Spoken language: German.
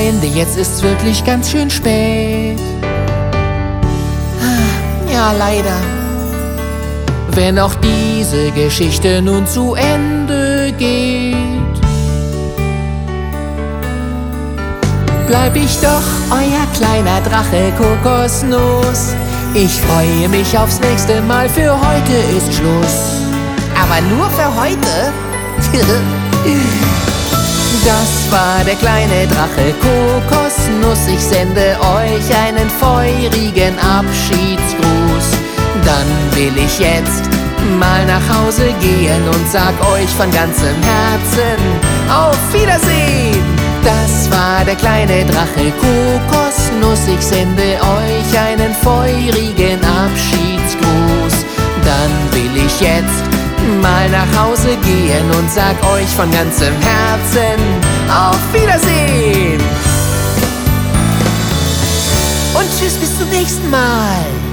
Ende, jetzt ist's wirklich ganz schön spät. Ja, leider. Wenn auch diese Geschichte nun zu Ende geht, bleib ich doch euer kleiner Drache Kokosnuss. Ich freue mich aufs nächste Mal, für heute ist Schluss. Aber nur für heute? Das war der kleine Drache Kokosnuss. Ich sende euch einen feurigen Abschiedsgruß. Dann will ich jetzt mal nach Hause gehen und sag euch von ganzem Herzen auf Wiedersehen. Das war der kleine Drache Kokosnuss. Ich sende euch einen feurigen Abschiedsgruß. Dann will ich jetzt mal nach Hause gehen und sag euch von ganzem Herzen auf Wiedersehen. Und tschüss, bis zum nächsten Mal.